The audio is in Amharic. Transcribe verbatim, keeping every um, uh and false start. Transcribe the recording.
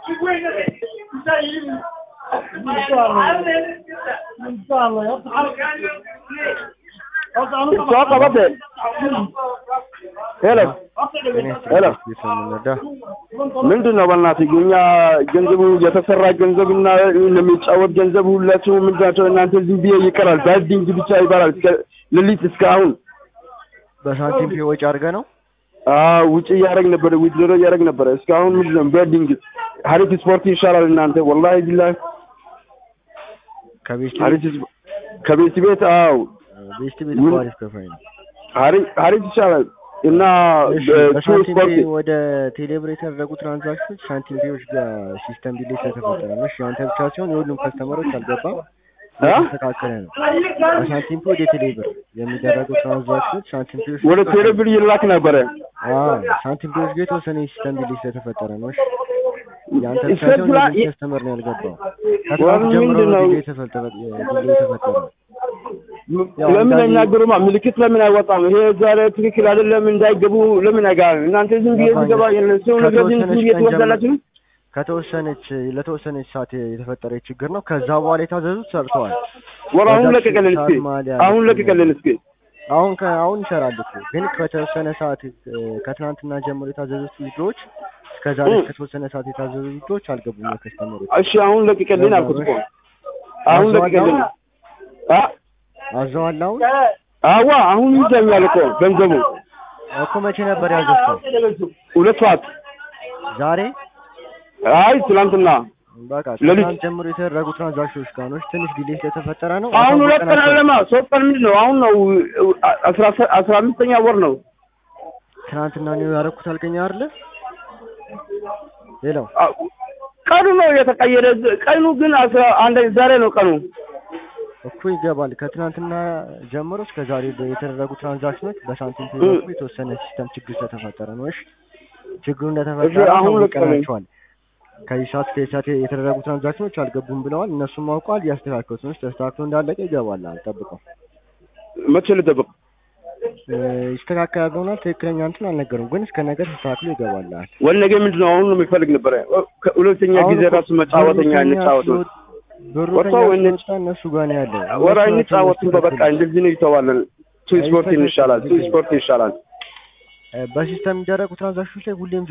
السواق بدأ. هلا هلا ምንድነው በእናትህ እኛ ገንዘቡ የተሰራ ገንዘብና ለሚጫወት ገንዘብ ሁላችሁም ምንድነው እናንተ ዝም ብዬ ይቀራል ባዲንግ ብቻ ይባላል ለሊት እስካሁን በሳንቲም ወጪ አድርገህ ነው? አዎ ውጪ ያረግ ነበር ዊድሮ ያረግ ነበር እስካሁን ምንድነው ባዲንግ ሀሪፍ ስፖርት ይሻላል እናንተ ወላሂ ቢላህ ከቤት ሀሪፍ ከቤት ቤት አዎ ቤት ቤት ሀሪፍ ከፋይ ነው ሀሪፍ ሀሪፍ ይሻላል እና በሳንቲም ወደ ቴሌብር የተደረጉ ትራንዛክሽኖች ሳንቲም ቢዎች ጋር ሲስተም ዲሌይ ተፈጠረ ነው። እሺ አንተ ብቻ ሳይሆን የሁሉም ከስተመሮች አልገባም ተስተካከለ ነው። በሳንቲም ወደ ቴሌብር የሚደረጉ ትራንዛክሽኖች ሳንቲም ቢዎች ወደ ቴሌብር ይላክ ነበር። አዎ ሳንቲም ቢዎች ጋር የተወሰነ ሲስተም ዲሌይ ተፈጠረ ነው። እሺ ያንተ ብቻ ሳይሆን የሁሉም ከስተመር ነው ያልገባው። ከትናንት ጀምሮ ዲሌይ ተፈጠረ ዲሌይ ተፈጠረ ለምን አይናገሩማ ምልክት ለምን አይወጣም ይሄ ዛሬ ትክክል አይደለም እንዳይገቡ ለምን አይጋር እናንተ ዝም ብዬ ዝገባ የለሰው ነገር ዝም ብዬ ትወዳላችሁ ከተወሰነች ለተወሰነች ሰዓት የተፈጠረ ችግር ነው ከዛ በኋላ የታዘዙት ሰርተዋል ወራውን ለቀቀልን እስኪ አሁን ለቀቀልን እስኪ አሁን አሁን ይሰራል እኮ ግን ከተወሰነ ሰዓት ከትናንትና ጀምሮ የታዘዙት ቪዲዮዎች እስከዛሬ ከተወሰነ ሰዓት የታዘዙ ቪዲዮዎች አልገቡም ለከስተመሮች እሺ አሁን ለቀቀልን አልኩት እኮ አሁን ለቀቀልን አ አዛዋላው አዋ አሁን ይዘኛል እኮ ገንዘቡ እኮ መቼ ነበር ያዘዝከው? ሁለት ሰዓት ዛሬ አይ ትላንትና በቃ ትላንት ጀምሮ የተደረጉ ትራንዛክሽኖች ካኖች ትንሽ ዲሌይ ስለተፈጠረ ነው። አሁን ሁለት ቀን አለማ ሶስት ቀን ምንድን ነው አሁን ነው አስራ አምስተኛ ወር ነው። ትናንትና ነው ያደረኩት አልከኝ አይደል? ሄሎ ቀኑ ነው የተቀየረ ቀኑ ግን አስራ አንድ ዛሬ ነው ቀኑ እኮ ይገባል ከትናንትና ጀምሮ እስከ ዛሬ የተደረጉ ትራንዛክሽኖች በሳንቲም ፔይ የተወሰነ ሲስተም ችግር ስለተፈጠረ ነው። እሺ ችግሩ እንደተፈጠረ አሁን ቀናቸዋል ከዚህ ሰዓት ከሰዓት የተደረጉ ትራንዛክሽኖች አልገቡም ብለዋል እነሱም አውቀዋል ያስተካክሉት ነው ተስተካክሎ እንዳለቀ ይገባል አልጠብቀው መቼ ልጠብቅ ይስተካከላል ነው ትክክለኛ እንትን አልነገሩም ግን እስከ ነገ ተስተካክሎ ይገባል ወል ነገ ምንድነው አሁን ነው የሚፈልግ ነበር ሁለተኛ ጊዜ ራሱ መጫወተኛ እንጫወት ነው ወጣው እነሱ ጋር ነው ያለው ወራይ እንጫወትን በበቃ እንደዚህ ነው ይተዋለን ቱ ስፖርት ይሻላል ቱ ስፖርት ይሻላል በሲስተም የሚደረጉ ትራንዛክሽኖች ላይ ሁሌም